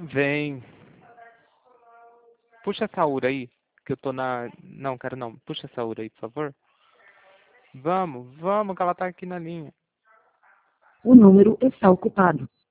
Vem. Puxa essa URA aí, que eu tô na... Não, quero não. Puxa essa URA aí, por favor. Vamos, vamos, que ela tá aqui na linha. O número está ocupado.